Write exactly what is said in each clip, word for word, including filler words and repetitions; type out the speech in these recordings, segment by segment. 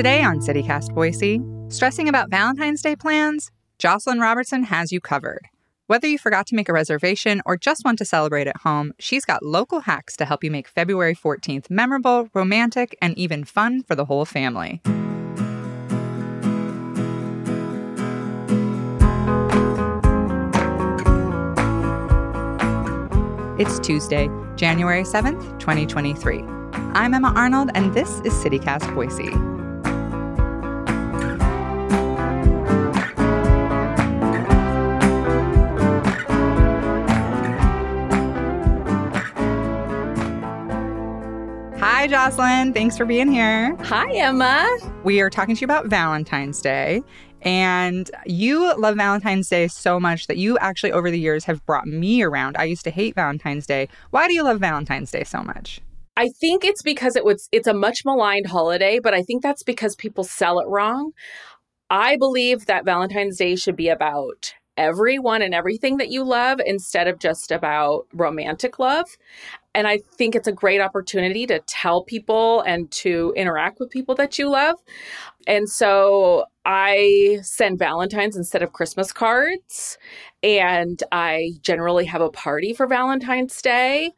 Today on CityCast Boise, stressing about Valentine's Day plans? Jocelyn Robertson has you covered. Whether you forgot to make a reservation or just want to celebrate at home, she's got local hacks to help you make February fourteenth memorable, romantic, and even fun for the whole family. It's Tuesday, January seventh, twenty twenty-three. I'm Emma Arnold, and this is CityCast Boise. Hi, Jocelyn. Thanks for being here. Hi, Emma. We are talking to you about Valentine's Day. And you love Valentine's Day so much that you actually, over the years, have brought me around. I used to hate Valentine's Day. Why do you love Valentine's Day so much? I think it's because it was it's a much maligned holiday, but I think that's because people sell it wrong. I believe that Valentine's Day should be about everyone and everything that you love instead of just about romantic love. And I think it's a great opportunity to tell people and to interact with people that you love. And so I send Valentines instead of Christmas cards. And I generally have a party for Valentine's Day.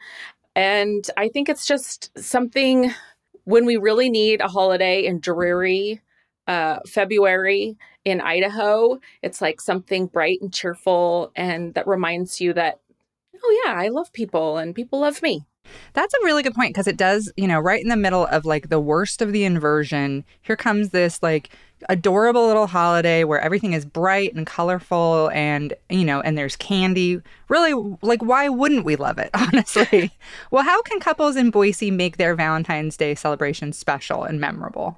And I think it's just something when we really need a holiday in dreary uh, February in Idaho, it's like something bright and cheerful and that reminds you that, oh, yeah, I love people and people love me. That's a really good point because it does, you know, right in the middle of like the worst of the inversion, here comes this like adorable little holiday where everything is bright and colorful and, you know, and there's candy. Really, like, why wouldn't we love it, honestly? Well, how can couples in Boise make their Valentine's Day celebration special and memorable?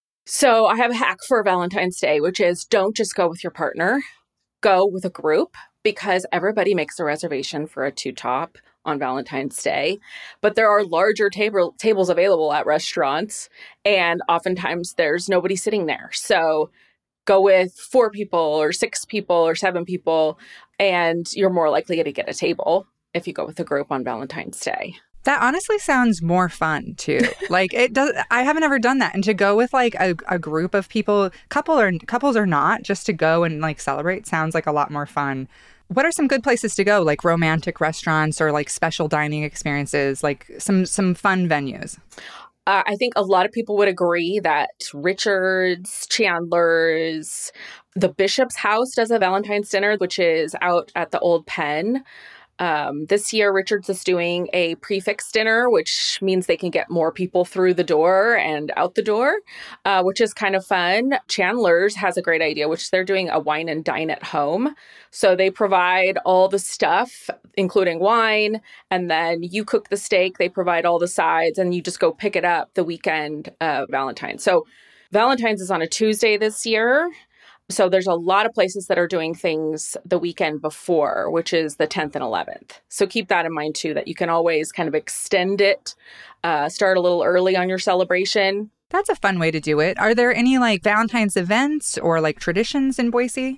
So I have a hack for Valentine's Day, which is don't just go with your partner, go with a group because everybody makes a reservation for a two-top on Valentine's Day, but there are larger table tables available at restaurants, and oftentimes there's nobody sitting there. So go with four people or six people or seven people, and you're more likely to get a table if you go with a group on Valentine's Day. That honestly sounds more fun, too. Like, it does. I haven't ever done that. And to go with, like, a, a group of people, couple or couples or not, just to go and, like, celebrate sounds like a lot more fun. What are some good places to go, like romantic restaurants or, like, special dining experiences, like some, some fun venues? Uh, I think a lot of people would agree that Richard's, Chandler's, the Bishop's House does a Valentine's dinner, which is out at the Old Pen. Um, this year, Richard's is doing a prefix dinner, which means they can get more people through the door and out the door, uh, which is kind of fun. Chandler's has a great idea, which they're doing a wine and dine at home. So they provide all the stuff, including wine, and then you cook the steak. They provide all the sides, and you just go pick it up the weekend of Valentine's. So Valentine's is on a Tuesday this year. So there's a lot of places that are doing things the weekend before, which is the tenth and eleventh. So keep that in mind, too, that you can always kind of extend it, uh, start a little early on your celebration. That's a fun way to do it. Are there any like Valentine's events or like traditions in Boise?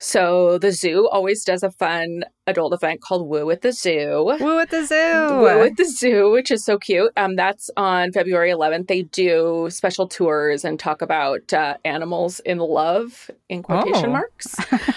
So the zoo always does a fun adult event called Woo at the Zoo. Woo at the Zoo. Woo at the Zoo, which is so cute. Um, that's on February eleventh. They do special tours and talk about uh, animals in love, in quotation oh. marks.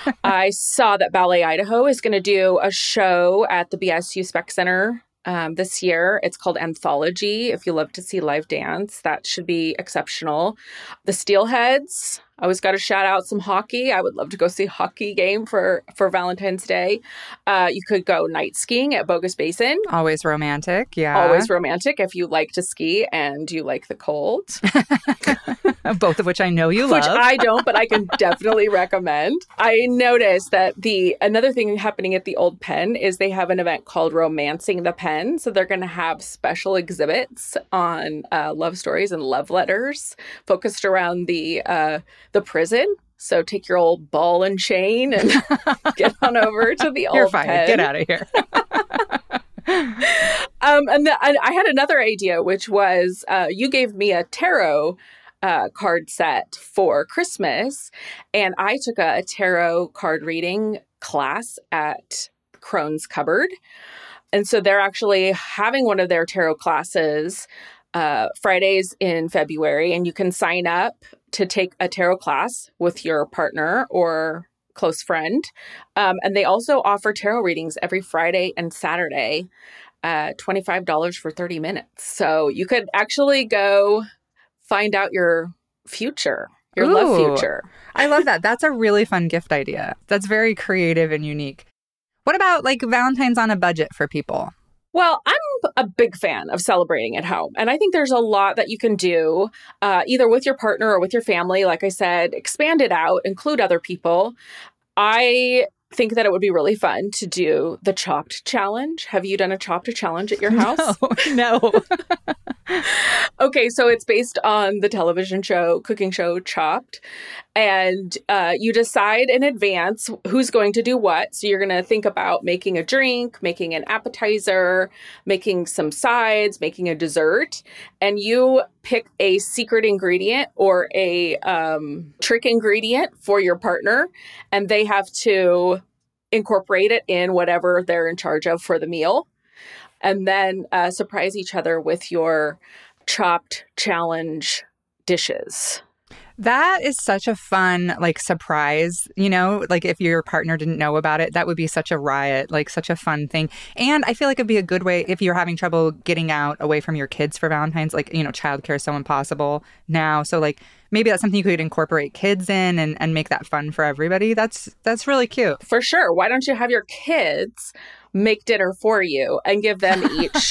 I saw that Ballet Idaho is going to do a show at the B S U Spec Center um, this year. It's called Anthology. If you love to see live dance, that should be exceptional. The Steelheads. I always got to shout out some hockey. I would love to go see a hockey game for, for Valentine's Day. Uh, you could go night skiing at Bogus Basin. Always romantic, yeah. Always romantic if you like to ski and you like the cold. Both of which I know you which love. Which I don't, but I can definitely recommend. I noticed that the another thing happening at the Old Pen is they have an event called Romancing the Pen. So they're going to have special exhibits on uh, love stories and love letters focused around the uh, the prison. So take your old ball and chain and get on over to the Old You're fired. Pen. Get out of here. um, and, the, and I had another idea, which was uh, you gave me a tarot uh, card set for Christmas, and I took a, a tarot card reading class at Crone's Cupboard. And so they're actually having one of their tarot classes uh, Fridays in February, and you can sign up to take a tarot class with your partner or close friend. Um, and they also offer tarot readings every Friday and Saturday, uh, twenty-five dollars for thirty minutes. So you could actually go find out your future, your Ooh, love future. I love that. That's a really fun gift idea. That's very creative and unique. What about like Valentine's on a budget for people? Well, I'm a big fan of celebrating at home. And I think there's a lot that you can do, uh, either with your partner or with your family. Like I said, expand it out, include other people. I think that it would be really fun to do the Chopped challenge. Have you done a Chopped challenge at your house? No. no. Okay, so it's based on the television show, cooking show Chopped. And uh, you decide in advance who's going to do what. So you're going to think about making a drink, making an appetizer, making some sides, making a dessert. And you pick a secret ingredient or a um, trick ingredient for your partner. And they have to incorporate it in whatever they're in charge of for the meal. And then uh, surprise each other with your Chopped challenge dishes. That is such a fun, like, surprise, you know, like if your partner didn't know about it, that would be such a riot, like such a fun thing. And I feel like it'd be a good way if you're having trouble getting out away from your kids for Valentine's, like, you know, childcare is so impossible now. So like maybe that's something you could incorporate kids in and, and make that fun for everybody. That's that's really cute. For sure. Why don't you have your kids make dinner for you and give them each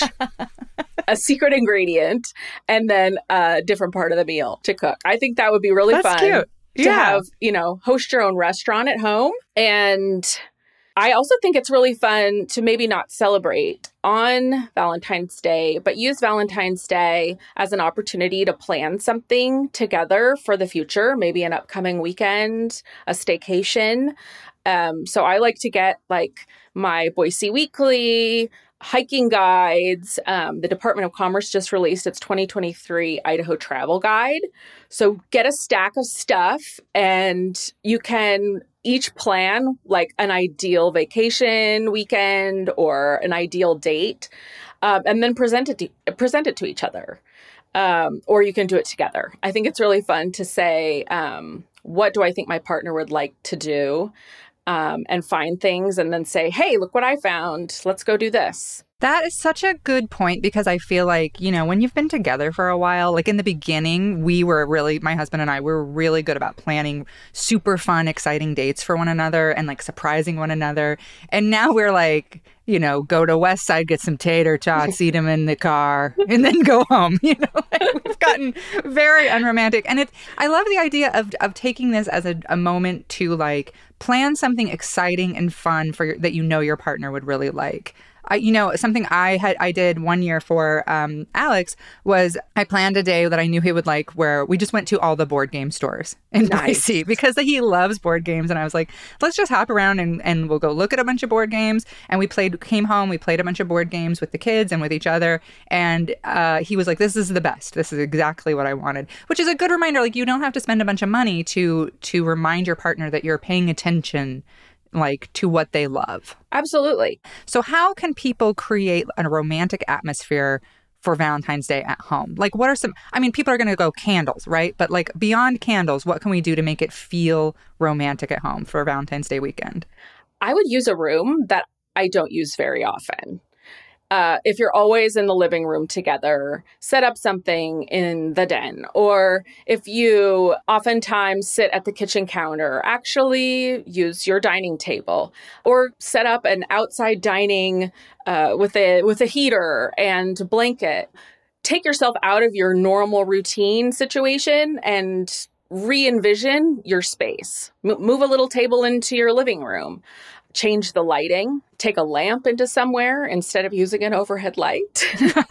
a secret ingredient and then a different part of the meal to cook? I think that would be really That's fun cute. to Yeah. have, you know, host your own restaurant at home. And I also think it's really fun to maybe not celebrate on Valentine's Day, but use Valentine's Day as an opportunity to plan something together for the future, maybe an upcoming weekend, a staycation. Um, so I like to get like my Boise Weekly, hiking guides. Um, the Department of Commerce just released its twenty twenty-three Idaho Travel Guide. So get a stack of stuff and you can each plan like an ideal vacation weekend or an ideal date, um, and then present it to, present it to each other. Um, or you can do it together. I think it's really fun to say, um, what do I think my partner would like to do? Um, and find things and then say, hey, look what I found. Let's go do this. That is such a good point because I feel like, you know, when you've been together for a while, like in the beginning, we were really, my husband and I were really good about planning super fun, exciting dates for one another and like surprising one another. And now we're like, you know, go to West Side, get some tater tots, eat them in the car, and then go home. You know, like we've gotten very unromantic. And it, I love the idea of of taking this as a, a moment to like plan something exciting and fun for your, that you know your partner would really like. I, you know, something I had I did one year for um, Alex was I planned a day that I knew he would like where we just went to all the board game stores in Nice. Boise because he loves board games. And I was like, let's just hop around and, and we'll go look at a bunch of board games. And we played, came home, we played a bunch of board games with the kids and with each other. And uh, he was like, this is the best. This is exactly what I wanted, which is a good reminder. Like you don't have to spend a bunch of money to to remind your partner that you're paying attention like to what they love. Absolutely. So how can people create a romantic atmosphere for Valentine's Day at home? Like what are some, I mean, people are going to go candles, right? But like beyond candles, what can we do to make it feel romantic at home for Valentine's Day weekend? I would use a room that I don't use very often. Uh, if you're always in the living room together, set up something in the den. Or if you oftentimes sit at the kitchen counter, actually use your dining table. Or set up an outside dining uh, with a with a heater and blanket. Take yourself out of your normal routine situation and re-envision your space. M- move a little table into your living room. Change the lighting, take a lamp into somewhere instead of using an overhead light.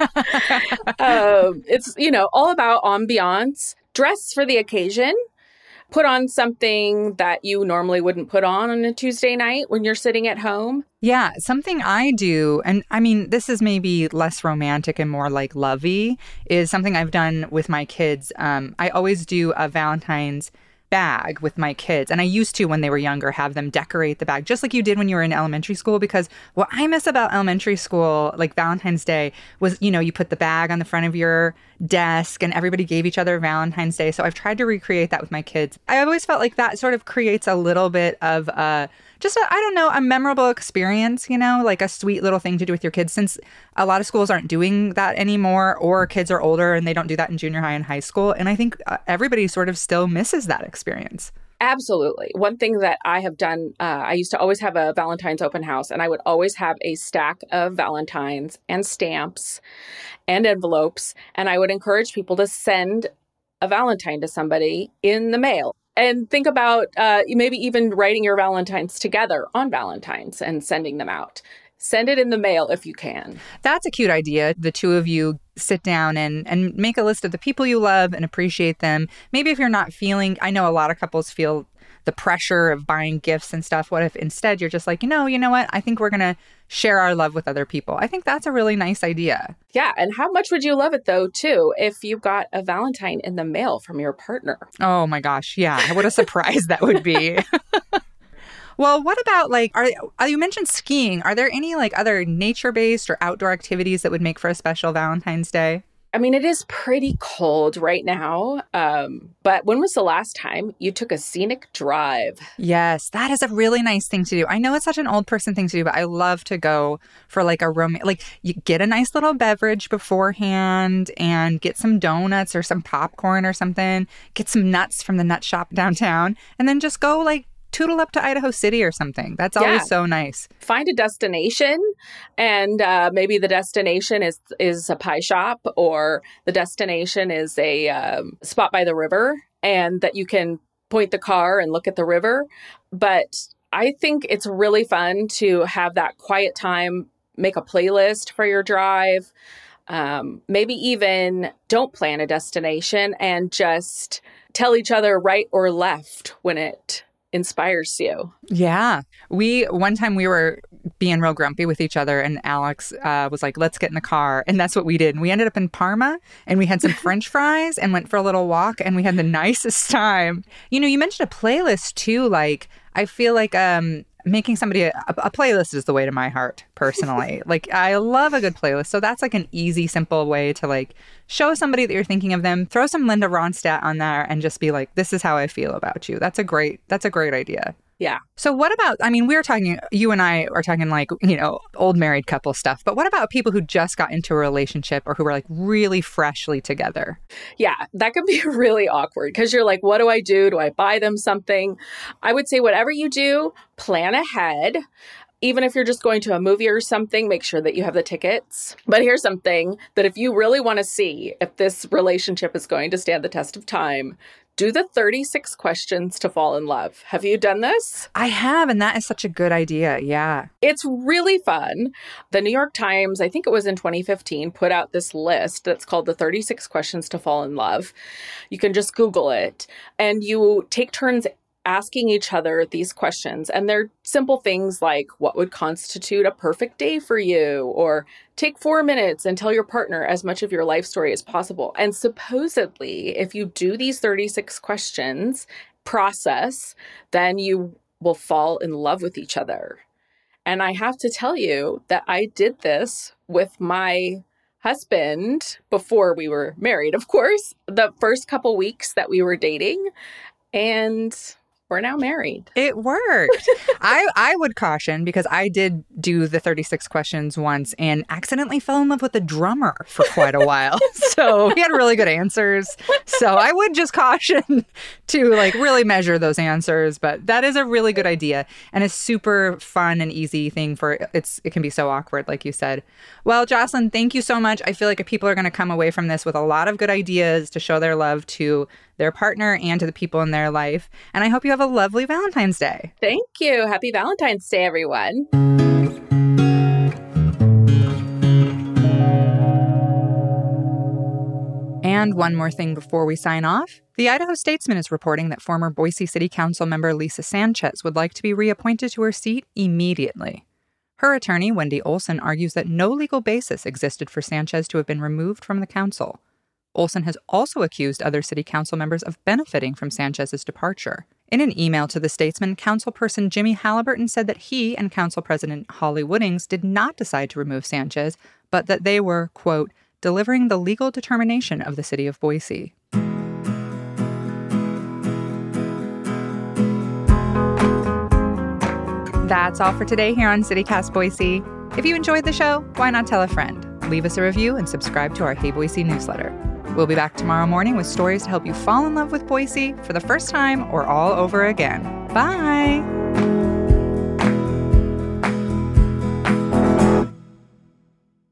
um, it's, you know, all about ambiance. Dress for the occasion. Put on something that you normally wouldn't put on on a Tuesday night when you're sitting at home. Yeah, something I do, and I mean, this is maybe less romantic and more like lovey, is something I've done with my kids. Um, I always do a Valentine's bag with my kids. And I used to, when they were younger, have them decorate the bag, just like you did when you were in elementary school. Because what I miss about elementary school, like Valentine's Day, was, you know, you put the bag on the front of your desk and everybody gave each other Valentine's Day. So I've tried to recreate that with my kids. I always felt like that sort of creates a little bit of a, just, a, I don't know, a memorable experience, you know, like a sweet little thing to do with your kids, since a lot of schools aren't doing that anymore, or kids are older and they don't do that in junior high and high school. And I think uh, everybody sort of still misses that experience. Absolutely. One thing that I have done, uh, I used to always have a Valentine's open house, and I would always have a stack of Valentines and stamps and envelopes. And I would encourage people to send a Valentine to somebody in the mail. And think about uh, maybe even writing your Valentines together on Valentine's and sending them out. Send it in the mail if you can. That's a cute idea. The two of you sit down and, and make a list of the people you love and appreciate them. Maybe if you're not feeling, I know a lot of couples feel the pressure of buying gifts and stuff. What if instead you're just like, you know, you know what? I think we're going to share our love with other people. I think that's a really nice idea. Yeah. And how much would you love it, though, too, if you got a Valentine in the mail from your partner? Oh, my gosh. Yeah. What a surprise that would be. Well, what about like, are you mentioned skiing. Are there any like other nature-based or outdoor activities that would make for a special Valentine's Day? I mean, it is pretty cold right now. Um, but when was the last time you took a scenic drive? Yes, that is a really nice thing to do. I know it's such an old person thing to do, but I love to go for like a romantic, like you get a nice little beverage beforehand and get some donuts or some popcorn or something, get some nuts from the nut shop downtown, and then just go like tootle up to Idaho City or something. That's always yeah. so nice. Find a destination, and uh, maybe the destination is is a pie shop, or the destination is a um, spot by the river, and that you can point the car and look at the river. But I think it's really fun to have that quiet time, make a playlist for your drive. Um, maybe even don't plan a destination and just tell each other right or left when it inspires you. Yeah. We, one time we were being real grumpy with each other, and Alex uh, was like, let's get in the car. And that's what we did. And we ended up in Parma, and we had some French fries and went for a little walk, and we had the nicest time. You know, you mentioned a playlist too. Like, I feel like um, making somebody a, a playlist is the way to my heart, personally. Like, I love a good playlist. So that's like an easy, simple way to like show somebody that you're thinking of them. Throw some Linda Ronstadt on there and just be like, this is how I feel about you. That's a great, that's a great idea. Yeah. So what about, I mean, we were talking, you and I are talking like, you know, old married couple stuff, but what about people who just got into a relationship or who were like really freshly together? Yeah, that could be really awkward because you're like, what do I do? Do I buy them something? I would say whatever you do, plan ahead. Even if you're just going to a movie or something, make sure that you have the tickets. But here's something that if you really want to see if this relationship is going to stand the test of time, do the thirty-six questions to fall in love. Have you done this? I have, and that is such a good idea. Yeah. It's really fun. The New York Times, I think it was in twenty fifteen, put out this list that's called the thirty-six questions to fall in love. You can just Google it, and you take turns asking each other these questions. And they're simple things like, what would constitute a perfect day for you? Or take four minutes and tell your partner as much of your life story as possible. And supposedly, if you do these thirty-six questions process, then you will fall in love with each other. And I have to tell you that I did this with my husband before we were married, of course, the first couple weeks that we were dating. And we're now married. It worked. I, I would caution, because I did do the thirty-six questions once and accidentally fell in love with the drummer for quite a while. So he had really good answers. So I would just caution to like really measure those answers. But that is a really good idea and a super fun and easy thing for it's. It can be so awkward, like you said. Well, Jocelyn, thank you so much. I feel like people are going to come away from this with a lot of good ideas to show their love to their partner and to the people in their life. And I hope you have a lovely Valentine's Day. Thank you. Happy Valentine's Day, everyone. And one more thing before we sign off. The Idaho Statesman is reporting that former Boise City Council member Lisa Sanchez would like to be reappointed to her seat immediately. Her attorney, Wendy Olson, argues that no legal basis existed for Sanchez to have been removed from the council. Olson has also accused other city council members of benefiting from Sanchez's departure. In an email to the Statesman, councilperson Jimmy Halliburton said that he and Council President Holly Woodings did not decide to remove Sanchez, but that they were, quote, delivering the legal determination of the city of Boise. That's all for today here on CityCast Boise. If you enjoyed the show, why not tell a friend? Leave us a review and subscribe to our Hey Boise newsletter. We'll be back tomorrow morning with stories to help you fall in love with Boise for the first time or all over again. Bye!